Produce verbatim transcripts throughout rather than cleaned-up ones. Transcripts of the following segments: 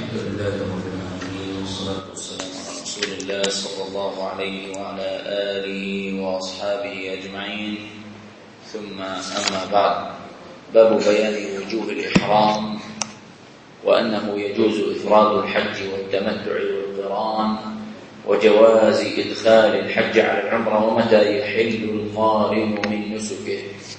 الحمد لله رب العالمين والصلاة والسلام على رسول الله صلى الله عليه وعلى آله وأصحابه أجمعين، ثم أما بعد. باب بيان وجوه الإحرام، وأنه يجوز إفراد الحج والتمتع والقران، وجواز إدخال الحج على العمرة، ومتى يحل القارن من نسكه.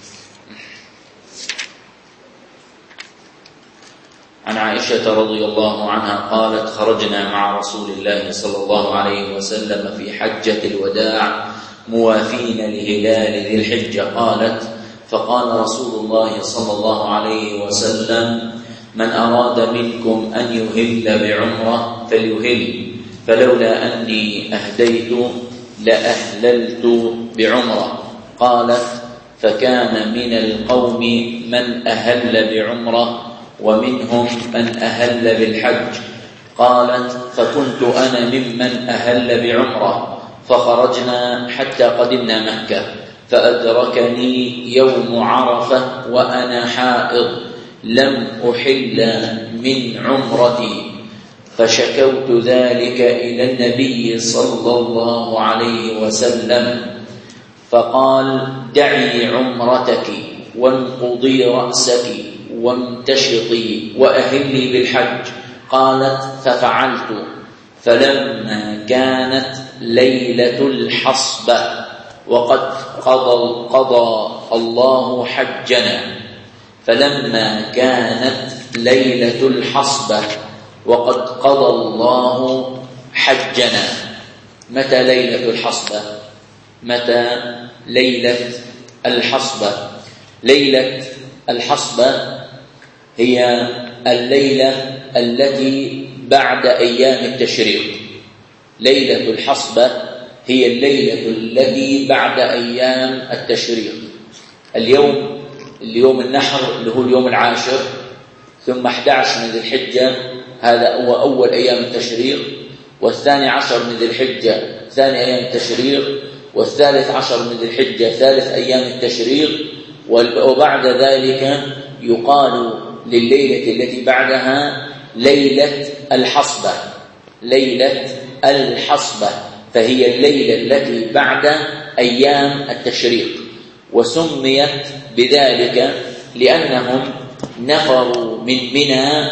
عن عائشة رضي الله عنها قالت: خرجنا مع رسول الله صلى الله عليه وسلم في حجة الوداع موافين لهلال ذي الحجة. قالت: فقال رسول الله صلى الله عليه وسلم: من أراد منكم أن يهل بعمرة فليهل، فلولا أني أهديت لأهللت بعمرة. قالت: فكان من القوم من أهل بعمرة ومنهم من أهل بالحج. قالت: فكنت أنا ممن أهل بعمرة، فخرجنا حتى قدمنا مكة، فأدركني يوم عرفة وأنا حائض لم أحل من عمرتي، فشكوت ذلك إلى النبي صلى الله عليه وسلم، فقال: دعي عمرتك وانقضي رأسك وامتشطي وأهلي بالحج. قالت: ففعلت. فلما كانت ليلة الحصبة وقد قضى, قضى الله حجنا فلما كانت ليلة الحصبة وقد قضى الله حجنا. متى ليلة الحصبة؟ متى ليلة الحصبة؟ ليلة الحصبة هي الليلة التي بعد أيام التشريق. ليلة الحصبة هي الليلة التي بعد أيام التشريق. اليوم اليوم النحر اللي هو اليوم العاشر، ثم أحد عشر من ذي الحجة هذا هو أول أيام التشريق، والثاني عشر من ذي الحجة ثاني أيام التشريق، والثالث عشر من ذي الحجة ثالث أيام التشريق، وبعد ذلك يقال لليلة التي بعدها ليلة الحصبة. ليلة الحصبة فهي الليلة التي بعد أيام التشريق، وسميت بذلك لأنهم نفروا من منى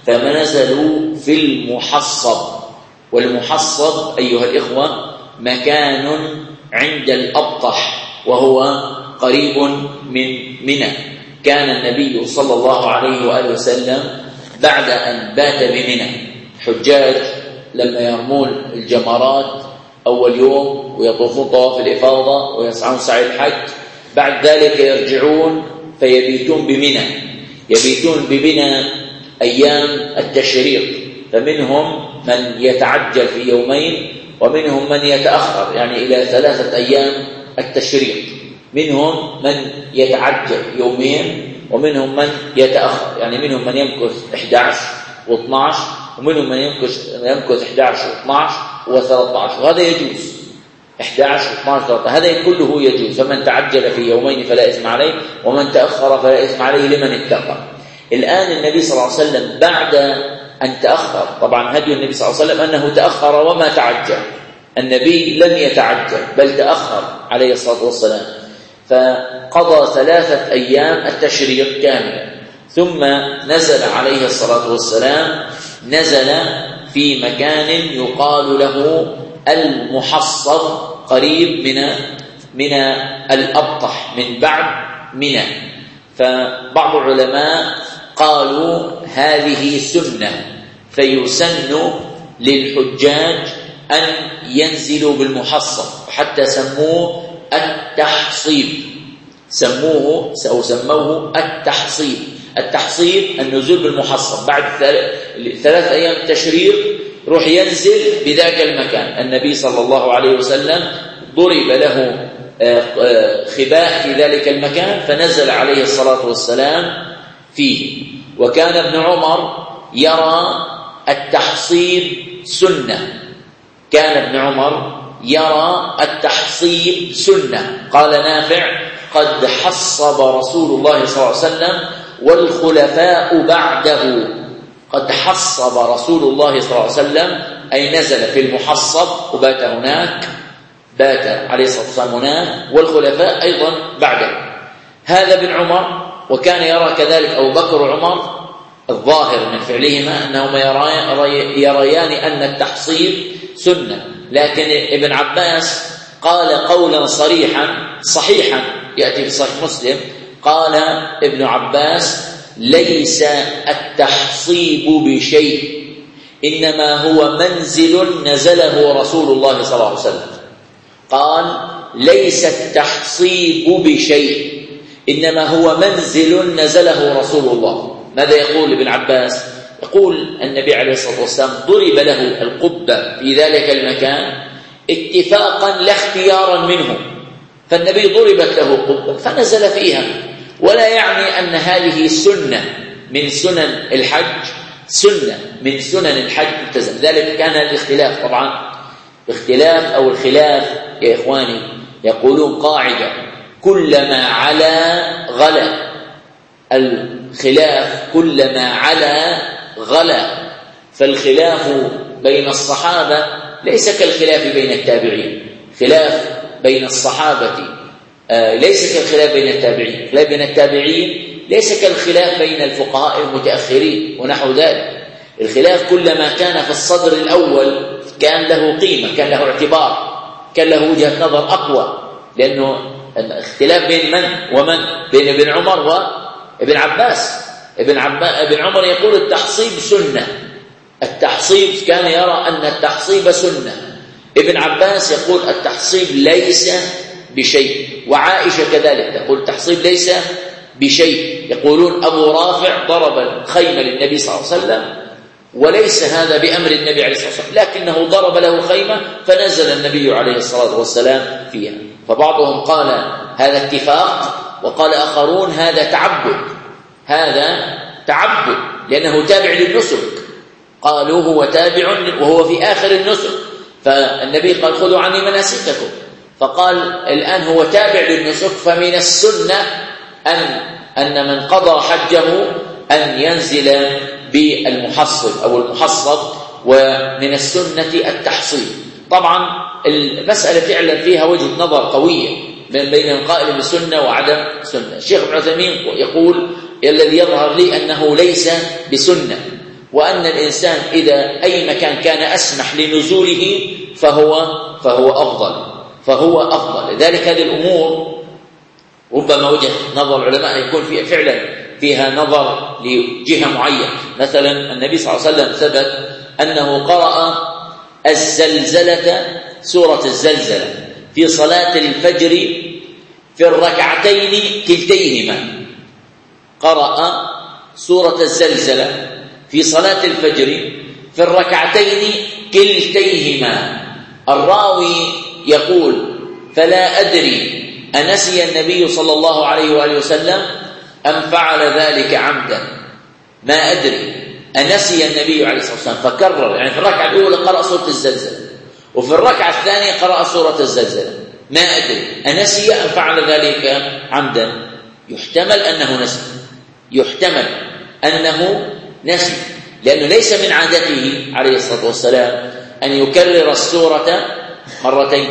فنزلوا في المحصب. والمحصب أيها الإخوة مكان عند الأبطح وهو قريب من منى. كان النبي صلى الله عليه وآله وسلم بعد أن بات بمنى، حجاج لما يرمون الجمرات أول يوم ويطوفون طواف الإفاضة ويسعون سعي الحج، بعد ذلك يرجعون فيبيتون بمنى، يبيتون بمنى أيام التشريق. فمنهم من يتعجل في يومين، ومنهم من يتأخر يعني إلى ثلاثة أيام التشريق. منهم من يتعجل يومين، ومنهم من يتأخر يعني منهم من يمكث أحد عشر واثني عشر، ومنهم من يمكث يمكث أحد عشر واثني عشر وثلاثة عشر، وهذا يجوز. أحد عشر واثني عشر ثلاثة عشر هذا كله يجوز. فمن تعجل في يومين فلا إثم عليه، ومن تأخر فلا إثم عليه لمن اتقى. الآن النبي صلى الله عليه وسلم بعد أن تأخر، طبعا هدي النبي صلى الله عليه وسلم أنه تأخر وما تعجل. النبي لم يتعجل بل تأخر عليه الصلاة والسلام، فقضى ثلاثة أيام التشريق كاملة، ثم نزل عليه الصلاة والسلام نزل في مكان يقال له المحصب قريب من من الأبطح من بعد منى. فبعض العلماء قالوا هذه سنة، فيسن للحجاج أن ينزلوا بالمحصب، حتى سموه التحصيب، سموه أو سموه التحصيب. التحصيب النزول بالمحصب بعد ثلاث أيام التشريق، روح ينزل بذاك المكان. النبي صلى الله عليه وسلم ضرب له خباء في ذلك المكان فنزل عليه الصلاة والسلام فيه. وكان ابن عمر يرى التحصيب سنة، كان ابن عمر يرى التحصيب سنة. قال نافع: قد حصب رسول الله صلى الله عليه وسلم والخلفاء بعده قد حصب رسول الله صلى الله عليه وسلم، أي نزل في المحصب وبات هناك، بات عليه الصلاة والسلام هناك، والخلفاء أيضا بعده. هذا ابن عمر، وكان يرى كذلك أبو بكر وعمر، الظاهر من فعلهما أنهما يريان أن التحصيب سنة. لكن ابن عباس قال قولا صريحا صحيحا يأتي في صحيح مسلم، قال ابن عباس: ليس التحصيب بشيء، إنما هو منزل نزله رسول الله صلى الله عليه وسلم. قال: ليس التحصيب بشيء، إنما هو منزل نزله رسول الله. ماذا يقول ابن عباس؟ يقول النبي عليه الصلاة والسلام ضرب له القبة في ذلك المكان اتفاقا لا اختيارا منه، فالنبي ضربت له قبة فنزل فيها، ولا يعني أن هذه سنة من سنن الحج، سنة من سنن الحج ملتزم. ذلك كان الاختلاف، طبعا اختلاف أو الخلاف يا إخواني يقولون قاعدة: كلما علا غلا، الخلاف كلما علا غلا. فالخلاف بين الصحابة ليس كالخلاف بين التابعين، خلاف بين الصحابة آه ليس كالخلاف بين التابعين، خلاف بين التابعين ليس كالخلاف بين الفقهاء المتأخرين ونحو ذلك. الخلاف كلما كان في الصدر الأول كان له قيمة، كان له اعتبار، كان له وجهة نظر أقوى، لأنه اختلاف بين من ومن، بين ابن عمر وابن عباس. ابن, عباس ابن عمر يقول التحصيب سنة، التحصيب كان يرى أن التحصيب سنة. ابن عباس يقول التحصيب ليس بشيء، وعائشة كذلك تقول التحصيب ليس بشيء. يقولون أبو رافع ضرب الخيمة للنبي صلى الله عليه وسلم، وليس هذا بأمر النبي عليه الصلاة والسلام، لكنه ضرب له خيمة فنزل النبي عليه الصلاة والسلام فيها. فبعضهم قال هذا اتفاق، وقال آخرون هذا تعبد، هذا تعبد لأنه تابع للنسك. قالوا هو تابع وهو في آخر النسك، فالنبي قال خذوا عني مناسككم، فقال الآن هو تابع للنسك، فمن السنة أن أن من قضى حجه أن ينزل بالمحصب أو المحصب، ومن السنة التحصيب. طبعا المسألة فعلا فيها وجه نظر قوية بين القائل بسنة وعدم سنة. الشيخ ابن عثيمين يقول الذي يظهر لي أنه ليس بسنة، وأن الإنسان إذا أي مكان كان أسمح لنزوله فهو فهو أفضل فهو أفضل لذلك هذه الأمور ربما وجه نظر العلماء يكون فيها فعلا فيها نظر لجهة معينة. مثلا النبي صلى الله عليه وسلم ثبت أنه قرأ الزلزلة، سورة الزلزلة في صلاة الفجر في الركعتين كلتيهما. قرأ سورة الزلزلة في صلاة الفجر في الركعتين كلتيهما. الراوي يقول فلا أدري أنسي النبي صلى الله عليه وآله وسلم أم فعل ذلك عمدا، ما أدري أنسي النبي عليه الصلاة والسلام فكرر، يعني في الركعة الأولى قرأ سورة الزلزلة وفي الركعة الثانية قرأ سورة الزلزلة، ما أدري أنسي أم فعل ذلك عمدا. يحتمل أنه نسي، يحتمل أنه نسي، لأنه ليس من عادته عليه الصلاة والسلام أن يكرر السورة مرتين،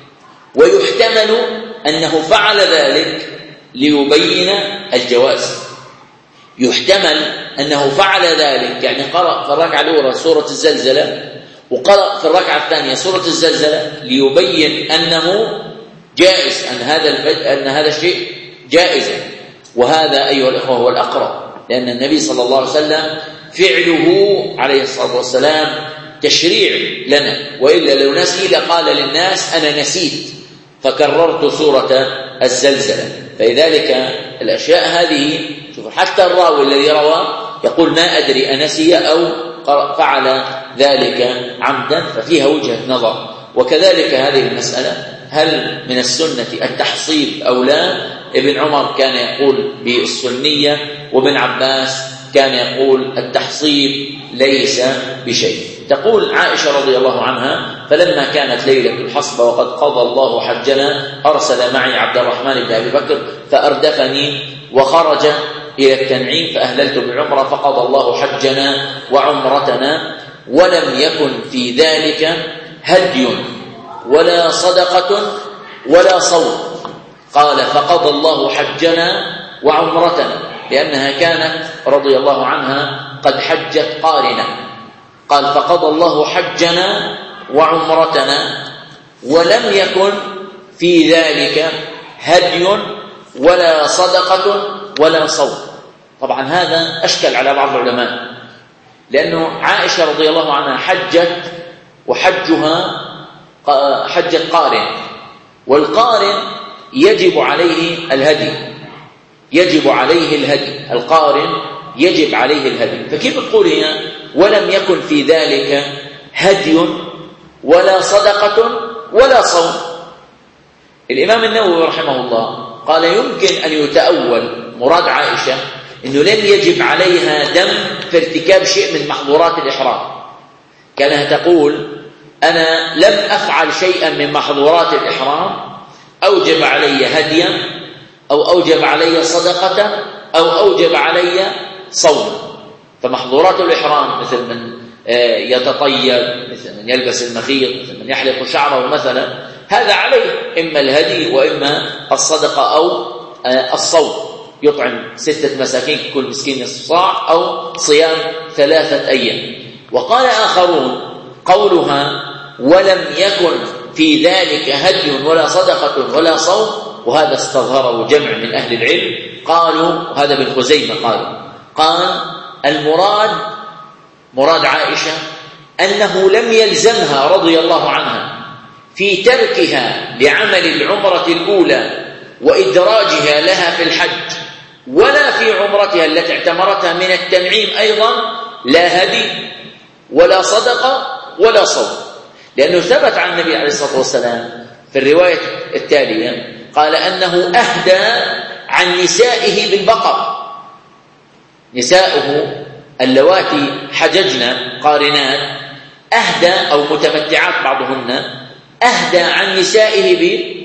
ويحتمل أنه فعل ذلك ليبين الجواز. يحتمل أنه فعل ذلك يعني قرأ في الركعة الأولى سورة الزلزلة وقرأ في الركعة الثانية سورة الزلزلة ليبين أنه جائز، أن هذا أن هذا الشيء جائزا. وهذا أيها الأخوة هو الأقرب، لأن النبي صلى الله عليه وسلم فعله عليه الصلاة والسلام تشريع لنا، وإلا لو نسي لقال للناس أنا نسيت فكررت سورة الزلزلة. فلذلك الأشياء هذه شوف حتى الراوي الذي روى يقول ما أدري أنسي أو فعل ذلك عمدا، ففيها وجهة نظر. وكذلك هذه المسألة هل من السنة التحصيب أو لا؟ ابن عمر كان يقول بالسنية، وابن عباس كان يقول التحصيب ليس بشيء. تقول عائشة رضي الله عنها فلما كانت ليلة الحصبة وقد قضى الله حجنا أرسل معي عبد الرحمن بن أبي بكر فأردفني وخرج إلى التنعيم فأهللت بالعمرة فقضى الله حجنا وعمرتنا ولم يكن في ذلك هدي ولا صدقة ولا صوم. قال فقضى الله حجنا وعمرتنا لأنها كانت رضي الله عنها قد حجت قارنة. قال فقضى الله حجنا وعمرتنا ولم يكن في ذلك هدي ولا صدقة ولا صوم. طبعا هذا أشكل على بعض العلماء، لأنه عائشة رضي الله عنها حجت وحجها حجت قارن، والقارن يجب عليه الهدي، يجب عليه الهدي، القارن يجب عليه الهدي. فكيف تقول هنا ولم يكن في ذلك هدي ولا صدقة ولا صوم؟ الإمام النووي رحمه الله قال يمكن أن يتأول مراد عائشة أنه لم يجب عليها دم في ارتكاب شيء من محظورات الإحرام. كانها تقول أنا لم أفعل شيئا من محظورات الإحرام أوجب علي هديا أو أوجب علي صدقة أو أوجب علي صوم. فمحظورات الإحرام مثل من يتطيب، مثل من يلبس المخيط، مثل من يحلق شعره مثلا، هذا عليه إما الهدي وإما الصدقة أو الصوم، يطعم ستة مساكين كل مسكين نصف صاع أو صيام ثلاثة أيام. وقال آخرون قولها ولم يكن في ذلك هدي ولا صدقة ولا صوم، وهذا استظهره جمع من أهل العلم، قالوا وهذا بن خزيمة قالوا قال المراد مراد عائشة أنه لم يلزمها رضي الله عنها في تركها لعمل العمرة الأولى وإدراجها لها في الحج ولا في عمرتها التي اعتمرتها من التنعيم أيضا لا هدي ولا صدقة ولا صوم، لأنه ثبت عن النبي عليه الصلاة والسلام في الرواية التالية قال أنه أهدى عن نسائه بالبقر. نساؤه اللواتي حججن قارنات أهدى أو متمتعات بعضهن أهدى عن نسائه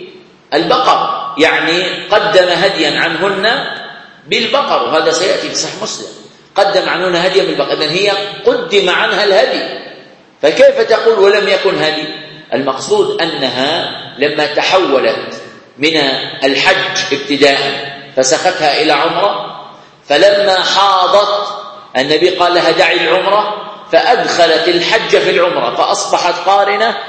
بالبقر، يعني قدم هديا عنهن بالبقر، وهذا سيأتي في صحيح مسلم، قدم عنهن هديا بالبقر، إذن هي قدم عنها الهدي. فكيف تقول ولم يكن هدي؟ المقصود أنها لما تحولت من الحج ابتداء فسختها إلى عمرة، فلما حاضت النبي قال لها دعي العمرة فأدخلت الحج في العمرة فأصبحت قارنة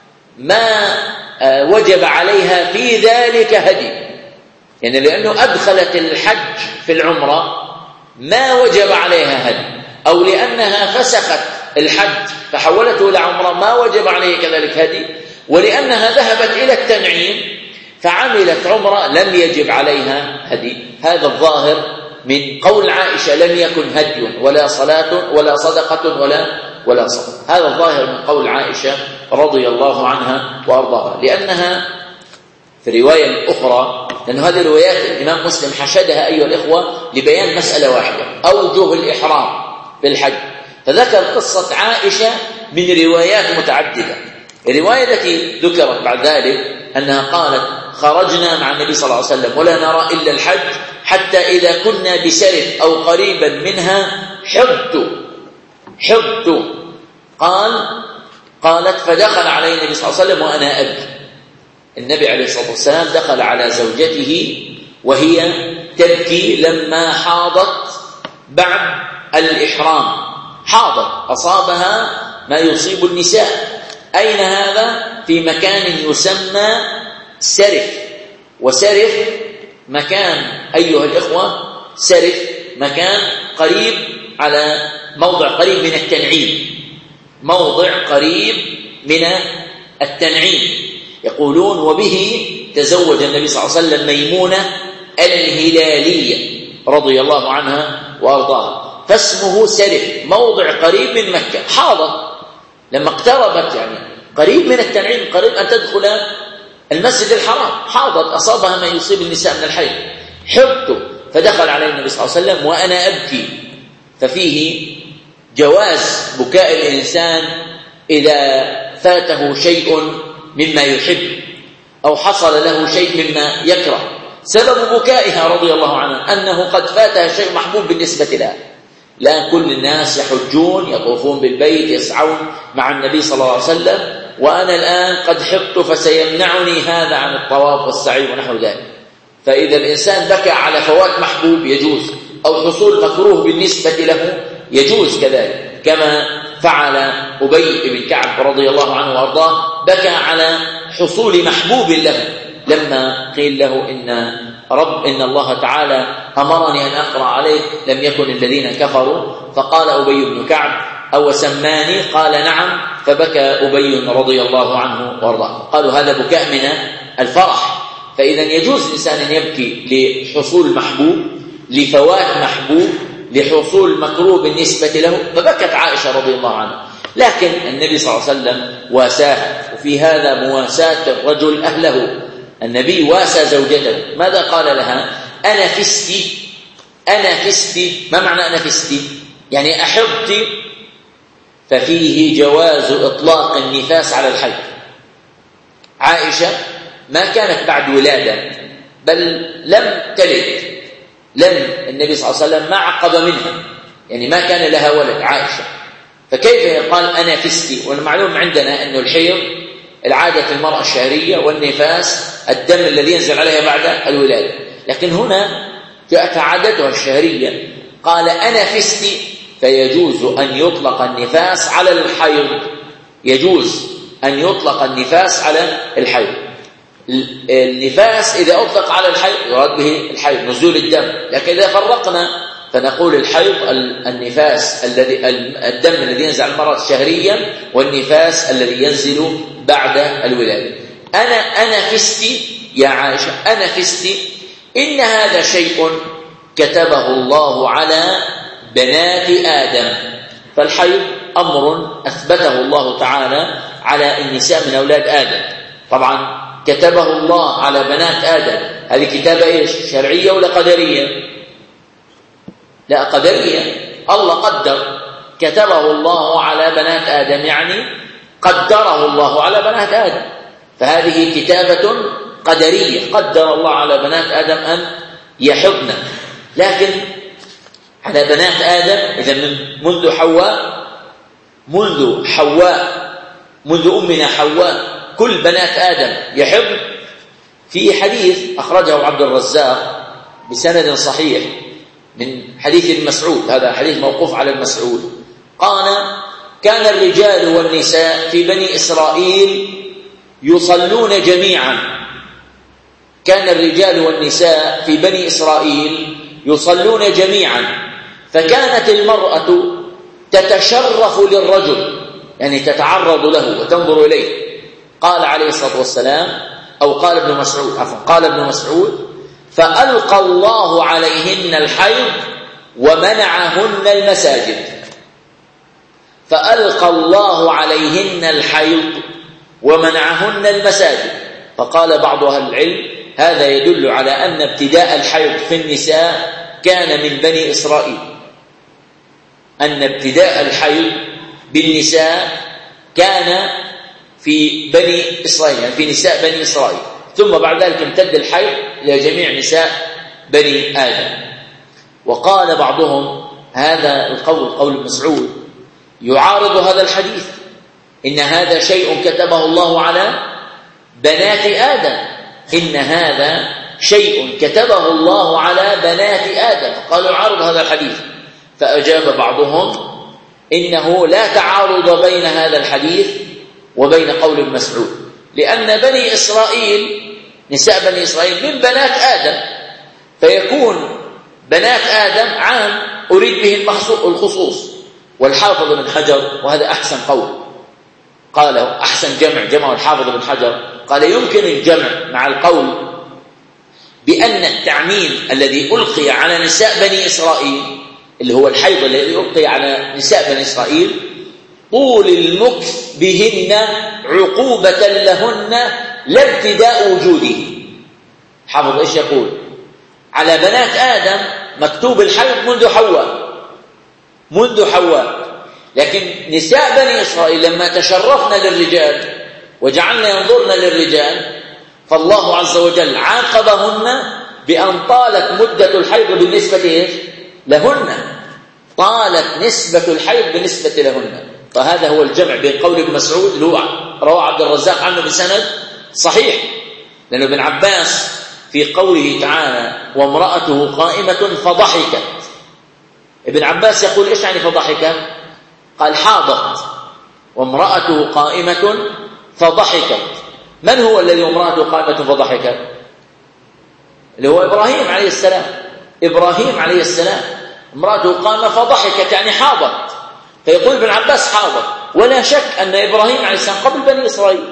ما وجب عليها في ذلك هدي، يعني لأنه أدخلت الحج في العمرة ما وجب عليها هدي، أو لأنها فسخت الحج فحولته إلى عمرة ما وجب عليه كذلك هدي، ولأنها ذهبت إلى التنعيم فعملت عمرة لم يجب عليها هدي. هذا الظاهر من قول عائشة لم يكن هدي ولا صلاة ولا صدقة ولا ولا صوم، هذا الظاهر من قول عائشة رضي الله عنها وأرضاها، لأنها في الرواية الأخرى، لأن هذه الروايات الإمام مسلم حشدها أيها الإخوة لبيان مسألة واحدة أوجه الإحرام بالحج، فذكر قصة عائشة من روايات متعددة. الرواية التي ذكرت بعد ذلك أنها قالت خرجنا مع النبي صلى الله عليه وسلم ولا نرى إلا الحج حتى إذا كنا بسرف أو قريبا منها حبت حبت قال قالت فدخل علي النبي صلى الله عليه وسلم وأنا أبكي. النبي عليه الصلاة والسلام دخل على زوجته وهي تبكي لما حاضت بعد الإحرام، حاضت أصابها ما يصيب النساء. أين هذا؟ في مكان يسمى سرف، وسرف مكان أيها الإخوة سرف مكان قريب على موضع قريب من التنعيم، موضع قريب من التنعيم. يقولون وبه تزوج النبي صلى الله عليه وسلم ميمونة الهلالية رضي الله عنها وأرضاها، فاسمه سرف، موضع قريب من مكة. حاضت لما اقتربت يعني قريب من التنعيم، قريب أن تدخل المسجد الحرام، حاضت أصابها ما يصيب النساء من الحيض. حبت فدخل علي النبي صلى الله عليه وسلم وأنا أبكي، ففيه جواز بكاء الإنسان إذا فاته شيء مما يحب أو حصل له شيء مما يكره، سبب بكائها رضي الله عنها أنه قد فاتها شيء محبوب بالنسبة لها. لا كل الناس يحجون يطوفون بالبيت يسعون مع النبي صلى الله عليه وسلم، وأنا الآن قد حقت فسيمنعني هذا عن الطواف والسعي ونحو ذلك. فإذا الإنسان بكى على فوات محبوب يجوز، أو حصول مكروه بالنسبة له يجوز كذلك، كما فعل أبي بن كعب رضي الله عنه وأرضاه، بكى على حصول محبوب له لما قيل له إن رب إن الله تعالى أمرني أن أقرأ عليك لم يكن الذين كفروا، فقال أبي بن كعب أو سماني؟ قال نعم، فبكى أبي رضي الله عنه وارضاه. قالوا هذا بكاء من الفرح. فإذا يجوز الإنسان أن يبكي لحصول محبوب، لفوات محبوب، لحصول مكروه بالنسبة له، فبكت عائشة رضي الله عنها. لكن النبي صلى الله عليه وسلم واساها، وفي هذا مواساة الرجل أهله. النبي واسى زوجته، ماذا قال لها؟ أنا فستي أنا فستي. ما معنى أنا فستي؟ يعني أحبت، ففيه جواز إطلاق النفاس على الحيض. عائشة ما كانت بعد ولادة، بل لم تلد، لم النبي صلى الله عليه وسلم ما عقب منها، يعني ما كان لها ولد عائشة، فكيف يقال أنا فستي؟ والمعلوم عندنا أن الحيض العادة المرأة الشهرية، والنفاس الدم الذي ينزل عليها بعد الولادة. لكن هنا جاءت عادتها الشهرية، قال أنا فستي، فيجوز أن يطلق النفاس على الحيض، يجوز أن يطلق النفاس على الحيض. النفاس إذا أطلق على الحيض يراد به الحيض نزول الدم، لكن إذا فرقنا فنقول الحيض النفاس الذي الدم الذي ينزل على المرأة شهريا، والنفاس الذي ينزل بعد الولادة. أنا أنا فستي يا عائشة، أنا فستي، إن هذا شيء كتبه الله على بنات آدم. فالحيض أمر أثبته الله تعالى على النساء من أولاد آدم. طبعا كتبه الله على بنات آدم، هذه كتابة إيش؟ شرعية ولا قدرية؟ لا، قدرية. الله قدر، كتبه الله على بنات آدم، يعني قدره الله على بنات آدم، فهذه كتابة قدرية، قدر الله على بنات آدم أن يحضن. لكن على بنات آدم إذا من منذ حواء منذ حواء منذ أمنا حواء كل بنات آدم يحضن. في حديث أخرجه عبد الرزاق بسند صحيح من حديث المسعود، هذا حديث موقوف على المسعود، قال كان الرجال والنساء في بني إسرائيل يصلون جميعا كان الرجال والنساء في بني إسرائيل يصلون جميعا، فكانت المرأة تتشرف للرجل، يعني تتعرض له وتنظر إليه. قال عليه الصلاة والسلام، أو قال ابن مسعود عفوا قال ابن مسعود فألقى الله عليهن الحيض ومنعهن المساجد. فألقى الله عليهن الحيض ومنعهن المساجد. فقال بعض أهل العلم هذا يدل على أن ابتداء الحيض في النساء كان من بني إسرائيل، أن ابتداء الحيض بالنساء كان في بني إسرائيل، يعني في نساء بني إسرائيل، ثم بعد ذلك امتد الحيض إلى جميع نساء بني آدم. وقال بعضهم هذا القول قول مسعود يعارض هذا الحديث، إن هذا شيء كتبه الله على بنات آدم، إن هذا شيء كتبه الله على بنات آدم، قالوا يعارض هذا الحديث. فأجاب بعضهم إنه لا تعارض بين هذا الحديث وبين قول مسعود، لأن بني إسرائيل نساء بني إسرائيل من بنات آدم، فيكون بنات آدم عام أريد به الخصوص. والحافظ بن حجر، وهذا أحسن قول قال أحسن جمع جمعه الحافظ بن حجر، قال يمكن الجمع مع القول بأن التعميم الذي ألقي على نساء بني إسرائيل اللي هو الحيض الذي ألقي على نساء بني إسرائيل طول المكث بهن عقوبة لهن لا ابتداء وجوده. حافظ إيش يقول؟ على بنات آدم مكتوب الحيض منذ حواء منذ حواء لكن نساء بني إسرائيل لما تشرفنا للرجال وجعلنا ينظرن للرجال، فالله عز وجل عاقبهن بأن طالت مدة الحيض بالنسبة إيش؟ لهن، طالت نسبة الحيض بالنسبة لهن. فهذا هو الجمع بين قول ابن مسعود اللي هو رواه عبد الرزاق عنه بسند صحيح، لأن ابن عباس في قوله تعالى وامرأته قائمة فضحكت، ابن عباس يقول إيش يعني فضحكت؟ قال حاضت وامرأته قائمة فضحكت. من هو الذي وامرأته قائمة فضحكت؟ اللي هو إبراهيم عليه السلام. إبراهيم عليه السلام امرأته قائمة فضحكت يعني حاضت. فيقول ابن عباس حاضت، ولا شك أن إبراهيم عليه السلام قبل بني إسرائيل،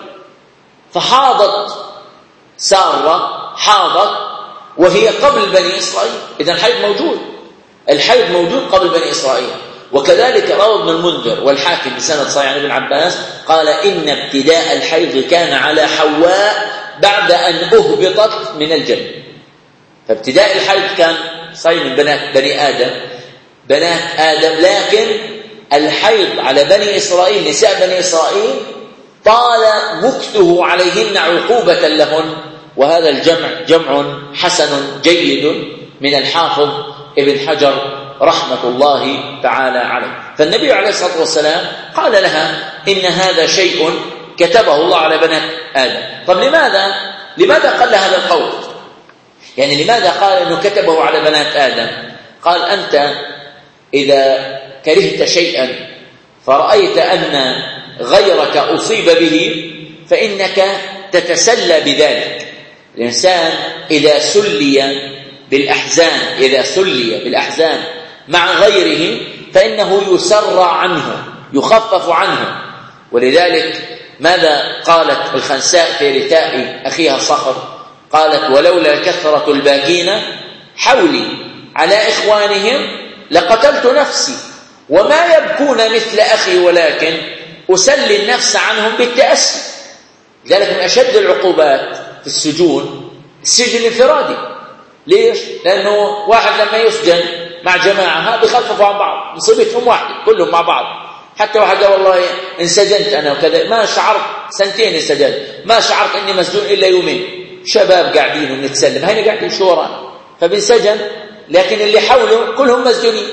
فحاضت سارة حاضت وهي قبل بني إسرائيل، إذن الحيض موجود، الحيض موجود قبل بني إسرائيل. وكذلك روى ابن المنذر والحاكم بسند صحيح عن ابن عباس قال إن ابتداء الحيض كان على حواء بعد أن أهبطت من الجنة. فابتداء الحيض كان صحيح من بنات بني آدم بنات آدم لكن الحيض على بني إسرائيل نساء بني إسرائيل طال مكثه عليهن عقوبة لهن. وهذا الجمع جمع حسن جيد من الحافظ ابن حجر رحمة الله تعالى عليه. فالنبي عليه الصلاة والسلام قال لها إن هذا شيء كتبه الله على بنات آدم. طب لماذا لماذا قال هذا القول؟ يعني لماذا قال إنه كتبه على بنات آدم؟ قال أنت إذا كرهت شيئا فرأيت أن غيرك أصيب به فإنك تتسلى بذلك. الإنسان إذا سلي بالأحزان إذا سلي بالأحزان مع غيره فإنه يسرى عنه يخفف عنه. ولذلك ماذا قالت الخنساء في رثاء أخيها صخر؟ قالت ولولا كثرة الباكين حولي على إخوانهم لقتلت نفسي وما يبكون مثل أخي ولكن أسلي النفس عنهم بالتأسي. لذلك من أشد العقوبات في السجون السجن الانفرادي. ليش؟ لأنه واحد لما يسجن مع جماعة ها بيخففوا عن بعض، مصيبتهم واحدة كلهم مع بعض. حتى واحد والله انسجنت أنا وكذا ما شعرت سنتين انسجنت ما شعرت أني مسجون إلا يومين، شباب قاعدين ونتسلم هنا قاعدين شو ورانا فبنسجن، لكن اللي حوله كلهم مسجونين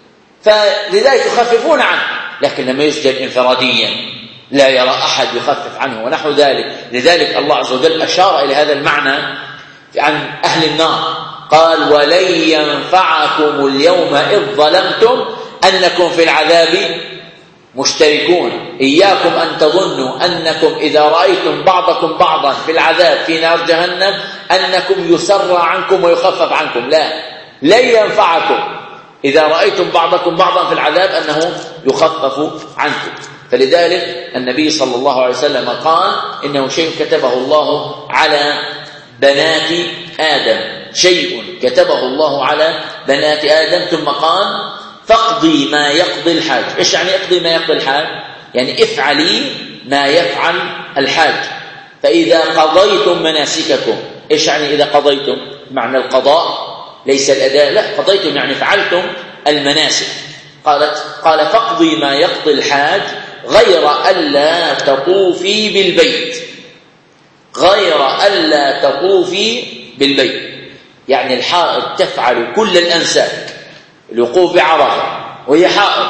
فلذلك يخففون عنه. لكن لما يسجن انفراديا لا يرى أحد يخفف عنه ونحو ذلك. لذلك الله عز وجل أشار إلى هذا المعنى عن أهل النار قال ولن ينفعكم اليوم إذ ظلمتم أنكم في العذاب مشتركون. إياكم أن تظنوا أنكم إذا رأيتم بعضكم بعضا في العذاب في نار جهنم أنكم يسرى عنكم ويخفف عنكم، لا لن ينفعكم إذا رأيتم بعضكم بعضا في العذاب أنه يخفف عنكم. فلذلك النبي صلى الله عليه وسلم قال إنه شيء كتبه الله على بنات آدم شيء كتبه الله على بنات آدم. ثم قال فاقضي ما يقضي الحاج. إيش يعني اقضي ما يقضي الحاج؟ يعني افعلي ما يفعل الحاج. فإذا قضيتم مناسككم، إيش يعني إذا قضيتم؟ معنى القضاء ليس الأداء، لا قضيتم يعني فعلتم المناسك. قالت قال فاقضي ما يقضي الحاج غير ألا تطوفي بالبيت غير ألا تطوفي بالبيت. يعني الحائض تفعل كل الأنساك، الوقوف بعرفة وهي حائض،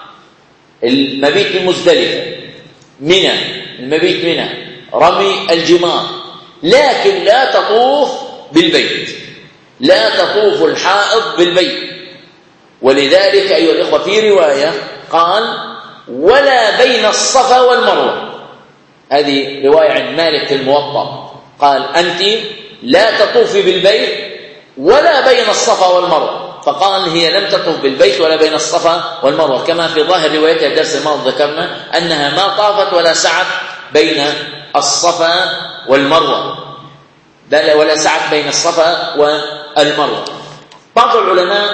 المبيت بمزدلفة، منى المبيت منى، رمي الجمار، لكن لا تطوف بالبيت، لا تطوف الحائض بالبيت. ولذلك أيها الإخوة في رواية قال ولا بين الصفا والمروة. هذه رواية عن مالك في الموطأ قال أنت لا تطوفي بالبيت ولا بين الصفا والمروة. فقال هي لم تطوف بالبيت ولا بين الصفا والمروة، كما في ظاهر روايتها الدرس الماضي ذكرنا أنها ما طافت ولا سعت بين الصفا والمروة، بل ولا سعت بين الصفا والمروة. بعض العلماء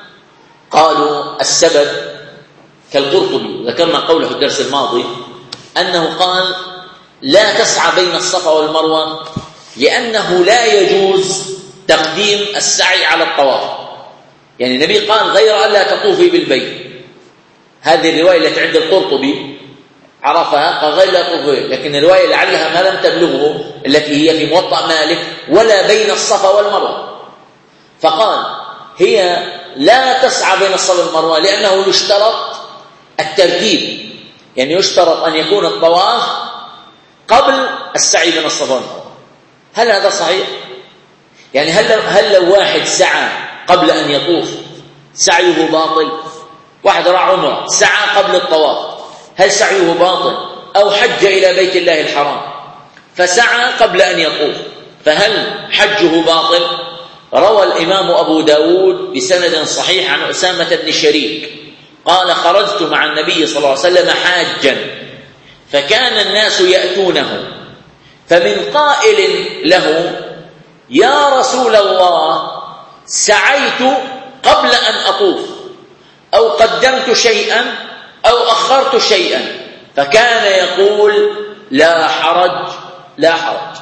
قالوا السبب كالقرطبي ذكرنا قوله الدرس الماضي أنه قال لا تسعى بين الصفا والمروة لأنه لا يجوز تقديم السعي على الطواف. يعني النبي قال غير أن لا تطوفي بالبيت. هذه الرواية التي عند القرطبي عرفها قال غير لا تطوفي، لكن الرواية لعلها ما لم تبلغه التي هي في موطأ مالك ولا بين الصفا والمروة. فقال هي لا تسعى بين الصفا والمروة لأنه يشترط الترتيب، يعني يشترط أن يكون الطواف قبل السعي بين الصفا والمروة. هل هذا صحيح؟ يعني هل لو, هل لو واحد سعى قبل أن يطوف سعيه باطل؟ واحد راح عمره سعى قبل الطواف، هل سعيه باطل؟ أو حج إلى بيت الله الحرام فسعى قبل أن يطوف، فهل حجه باطل؟ روى الإمام أبو داود بسند صحيح عن أسامة بن شريك قال خرجت مع النبي صلى الله عليه وسلم حاجا فكان الناس يأتونه، فمن قائل له يا رسول الله سعيت قبل أن أطوف أو قدمت شيئا أو أخرت شيئا، فكان يقول لا حرج لا حرج.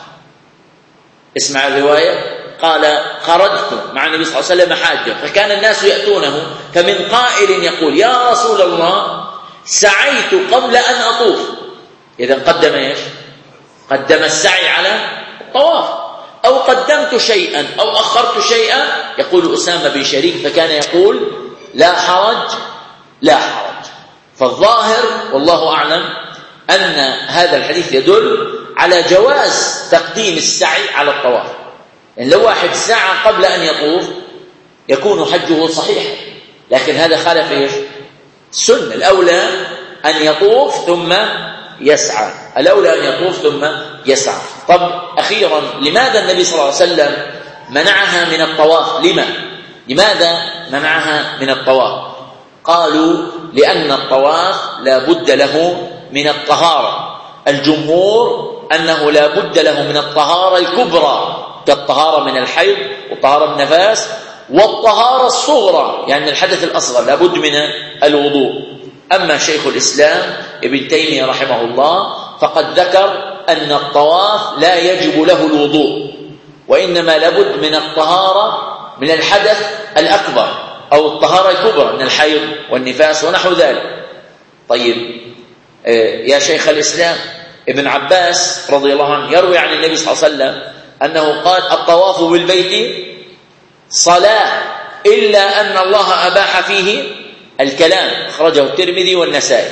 اسمع الرواية، قال خرجت مع النبي صلى الله عليه وسلم حاجا فكان الناس يأتونه، فمن قائل يقول يا رسول الله سعيت قبل أن أطوف، إذا قدم إيش؟ قدم السعي على الطواف، أو قدمت شيئا أو أخرت شيئا، يقول أسامة بن شريك فكان يقول لا حرج لا حرج. فالظاهر والله أعلم أن هذا الحديث يدل على جواز تقديم السعي على الطواف، يعني لو واحد سعى قبل أن يطوف يكون حجه صحيح، لكن هذا خالف إيش؟ السنة. الأولى أن يطوف ثم يسعى، الأولى أن يطوف ثم يسعى. طب أخيرا، لماذا النبي صلى الله عليه وسلم منعها من الطواف؟ لما؟ لماذا منعها من الطواف؟ قالوا لأن الطواف لا بد له من الطهارة، الجمهور أنه لا بد له من الطهارة الكبرى كالطهارة من الحيض والطهارة من النفاس والطهارة الصغرى، يعني الحدث الأصغر لا بد من الوضوء. أما شيخ الإسلام ابن تيمية رحمه الله فقد ذكر أن الطواف لا يجب له الوضوء، وإنما لابد من الطهارة من الحدث الأكبر أو الطهارة الكبرى من الحيض والنفاس ونحو ذلك. طيب يا شيخ الإسلام، ابن عباس رضي الله عنه يروي عن النبي صلى الله عليه وسلم أنه قال الطواف بالبيت صلاة إلا أن الله أباح فيه الكلام، أخرجه الترمذي والنسائي.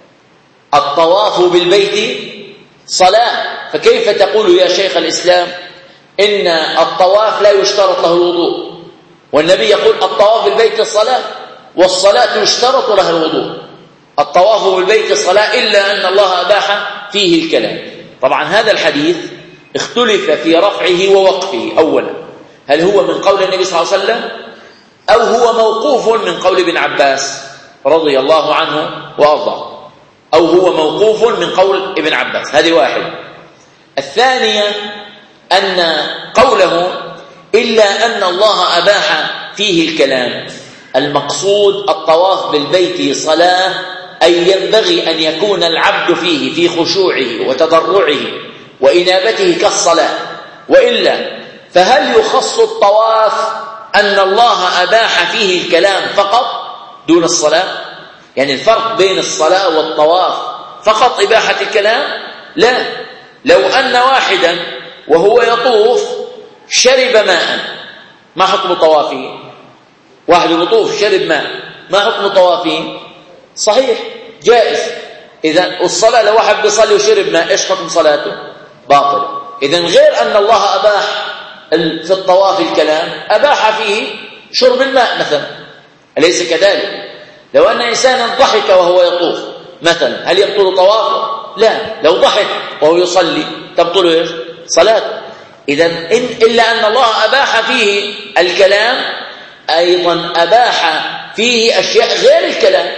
الطواف بالبيت صلاة، فكيف تقول يا شيخ الإسلام إن الطواف لا يشترط له الوضوء، والنبي يقول الطواف بالبيت الصلاة والصلاة يشترط لها الوضوء؟ الطواف بالبيت صلاة إلا أن الله أباح فيه الكلام. طبعا هذا الحديث اختلف في رفعه ووقفه. أولا، هل هو من قول النبي صلى الله عليه وسلم أو هو موقوف من قول ابن عباس رضي الله عنه وأرضاه، أو هو موقوف من قول ابن عباس؟ هذه واحد. الثانية أن قوله إلا أن الله أباح فيه الكلام، المقصود الطواف بالبيت صلاة، أي ينبغي أن يكون العبد فيه في خشوعه وتضرعه وإنابته كالصلاة، وإلا فهل يخص الطواف أن الله أباح فيه الكلام فقط دون الصلاة؟ يعني الفرق بين الصلاة والطواف فقط إباحة الكلام؟ لا، لو أن واحدا وهو يطوف شرب ماء، ما حكم طوافه؟ واحد يطوف شرب ماء، ما حكم طوافه؟ صحيح جائز. إذن الصلاة لو واحد بيصلي وشرب ماء إيش حكم صلاته؟ باطل. إذن غير أن الله أباح في الطواف الكلام، أباح فيه شرب الماء مثلا، أليس كذلك؟ لو أن إنسانا ضحك وهو يطوف مثلا، هل يبطل طوافه؟ لا. لو ضحك وهو يصلي تبطل إيش؟ صلاته. إذن إن إلا أن الله أباح فيه الكلام، أيضا أباح فيه أشياء غير الكلام،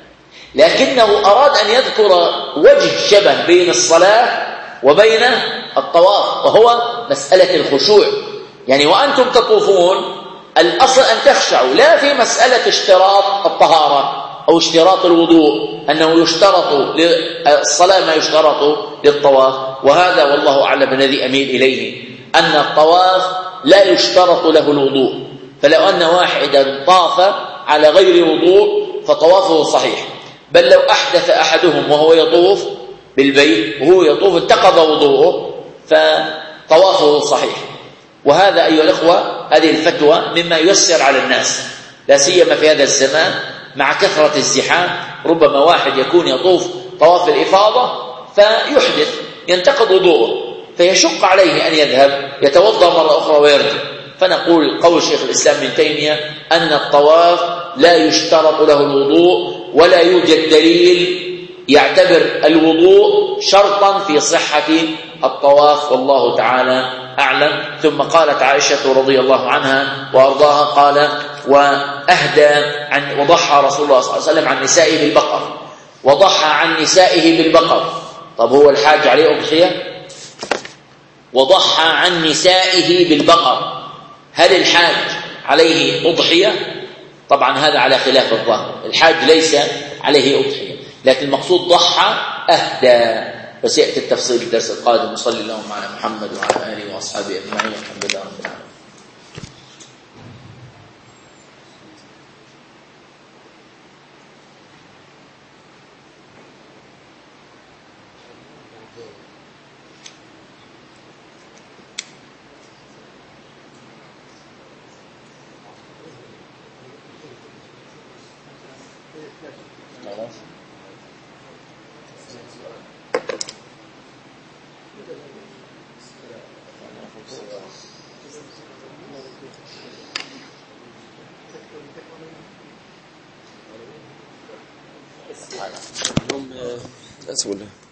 لكنه أراد أن يذكر وجه شبه بين الصلاة وبين الطواف، وهو مسألة الخشوع. يعني وأنتم تطوفون الأصل أن تخشعوا، لا في مسألة اشتراط الطهارة أو اشتراط الوضوء أنه يشترط للصلاة ما يشترط للطواف. وهذا والله أعلم الذي أميل إليه، أن الطواف لا يشترط له الوضوء، فلو أن واحدا طاف على غير وضوء فطوافه صحيح، بل لو أحدث أحدهم وهو يطوف بالبيت وهو يطوف انتقض وضوءه فطوافه صحيح. وهذا أيها الأخوة هذه الفتوى مما ييسر على الناس، لا سيما في هذا الزمان مع كثرة الزحام. ربما واحد يكون يطوف طواف الإفاضة فيحدث ينتقض وضوءه، فيشق عليه أن يذهب يتوضأ مرة أخرى ويرجع. فنقول قول شيخ الإسلام ابن تيمية أن الطواف لا يشترط له الوضوء، ولا يوجد دليل يعتبر الوضوء شرطا في صحة الطواف، والله تعالى أعلم. ثم قالت عائشة رضي الله عنها وأرضاها قال: وأهدى عن وضحى رسول الله صلى الله عليه وسلم عن نسائه بالبقر، وضحى عن نسائه بالبقر. طب هو الحاج عليه أضحية؟ وضحى عن نسائه بالبقر، هل الحاج عليه أضحية؟ طبعا هذا على خلاف الظاهر، الحاج ليس عليه أضحية، لكن المقصود ضحى أهدى. بس يأتي التفصيل الدرس القادم. صلى الله على محمد وعلى آله وأصحابه أجمعين، والحمد لله رب العالمين. اليوم أسئلة